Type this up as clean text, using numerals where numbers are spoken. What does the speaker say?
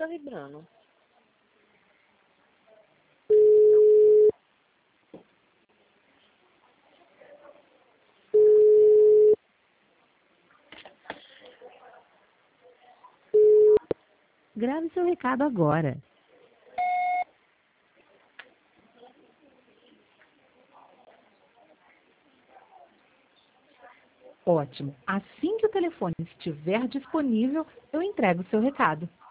tá vibrando. Grave seu recado agora. Ótimo. Assim que o telefone estiver disponível, eu entrego o seu recado.